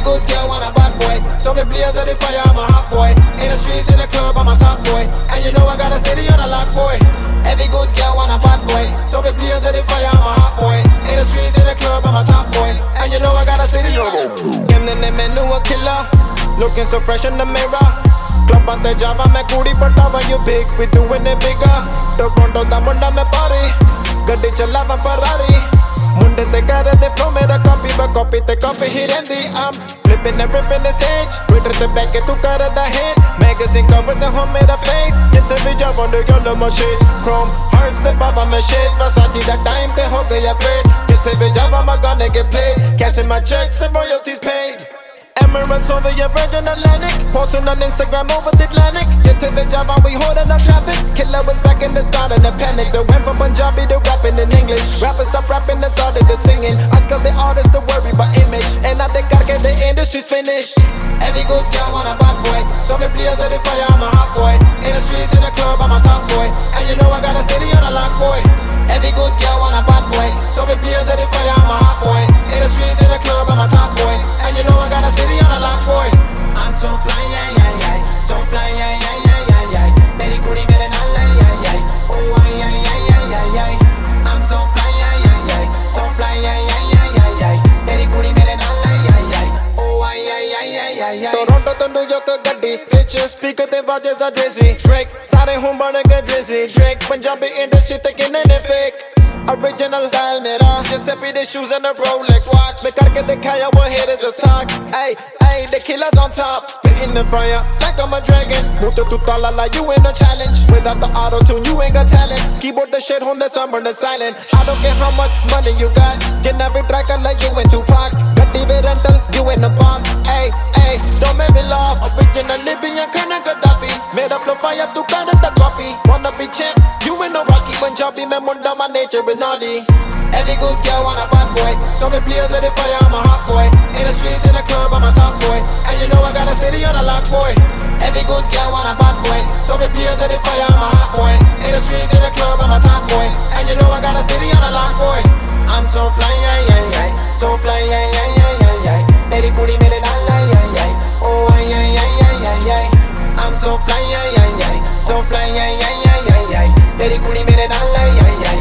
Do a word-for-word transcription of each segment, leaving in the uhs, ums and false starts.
good girl want a bad boy. So me blaze of the fire, I'm a hot boy. In the streets, in the club, I'm a top boy. And you know I got a city on a lock, boy. Every good girl want a bad boy. So me blaze of the fire, I'm a hot boy. In the streets, in the club, I'm a top boy. And you know I got a city on a and then they menu a killer. Looking so fresh in the mirror. Club on the Java, me kudi patava you big. We doing it bigger. Toronto da munda me party. Gaddi chalava Ferrari. Munde te kare de flow mera copy, but copy te copy ही रहंदी. I'm flipping and ripping the stage. Twitter te back it तू कर दा hit. Magazine cover the home मेरा face. जितने भी जब on the girl my shit. Chrome hearts the baba me shit. Versace that time te हो गया fade. जितने भी जब my gonna get played. Cashing my checks and royalties paid. Emirates over your Virgin Atlantic. Posting on Instagram over the Atlantic. Get to the job and we holding up traffic. Killer was back in the start of the panic. They went from Punjabi to rapping in English. Rappers stop rapping and started to singing. I tell the artists to worry about image. And I think I get the industry's finished. Every good girl want a bad boy. So me blaze of the fire, I'm a hot boy. In the streets, in the club, I'm a top boy. And you know I got a city on a lock, boy. Every good girl want a bad boy. So me blaze of the fire, I'm a hot boy. In the streets, in the club, I'm a top boy. And you know I got a city on a lock, boy. I'm so fly, yeah, yeah, yeah. So fly, yeah, yeah, yeah, yeah, yeah. Meri kudi mere naal, yeah, yeah. Oh, yeah, yeah, yeah, yeah, yeah. I'm so fly, yeah, yeah, yeah. So fly, yeah, yeah, yeah, yeah, yeah. Meri kudi mere naal, yeah, yeah. Oh, yeah, yeah, yeah, yeah, yeah. Toronto to New York gaddi ਵਿੱਚ speaker ਤੇ ਵਾਜੇ ਦਾ Drizzy Drake ਸਾਰੇ ਹੁਣ ਬਣ ਗਏ Drizzy Drake Punjabi industry ਤੇ ਕਿੰਨੇ ਨੇ fake Original style mera Giuseppe the shoes and the Rolex watch Me karke dikhaya what haters is talk Ay, ay, the killer's on top Spitting the fire like I'm a dragon Move to tala like you ain't a challenge Without the auto-tune you ain't got talent Keyboard the shit on the summer the silent I don't care how much money you got Generic tracker like you in Tupac Gaddi with rental, you ain't the boss Ay, ay, don't make me laugh Original Libyan kinda Gaddafi Made up flow fire tu kinda the copy Wanna be champ, you ain't no Rocky Punjabi me munda my nature is naughty Every good girl want a bad boy So me blaze of the fire, I'm a hot boy In the streets, in the club, I'm a top boy And you know I got a city on a lock, boy Every good girl want a bad boy So me blaze of the fire, I'm a hot boy In the streets, in the club, I'm a top boy And you know I got a city on a lock, boy I'm so fly, yeah, yeah, yeah So fly, yeah, yeah, yeah, yeah, yeah Meri kudi mere naal, yeah, yeah Oh, yeah, yeah, yeah, yeah, yeah I'm so fly, yeah, yeah, yeah So fly, yeah, yeah, yeah, yeah, yeah Meri kudi mere naal, yeah, yeah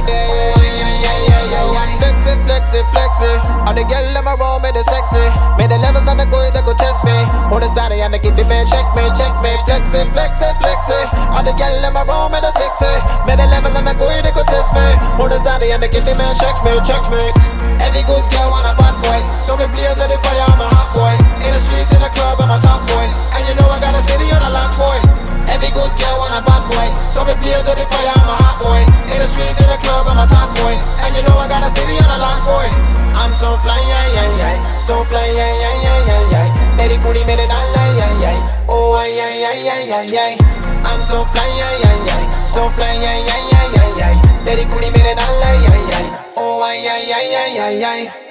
Flexi, flexi All the girl in my room, made it sexy Made the levels on the go, they go test me On the side, and I give it man, check me, check me Flexi, flexi, flexi All the girl in my room, made it sexy Made the levels on the go, they go test me On the side, and I give it man, check me, check me Every good girl want a bad boy So me blaze of the fire, I'm a hot boy In the streets, in the club, I'm a top boy And you know I got a city on a lock, boy Every good girl want a bad boy So me blaze of the fire, I'm a hot boy In the streets, in the club, I'm a top boy And you know I got a city on a lock, boy I'm so fly, yeah, yeah, yeah So fly, yeah, yeah, yeah, yeah, yeah Meri kudi mere naal, yeah, yeah Oh, yeah, yeah, yeah, yeah, yeah I'm so fly, yeah, yeah, yeah So fly, yeah, yeah, yeah, yeah, yeah Meri kudi mere naal, yeah, yeah Oh, yeah, yeah, yeah, yeah, yeah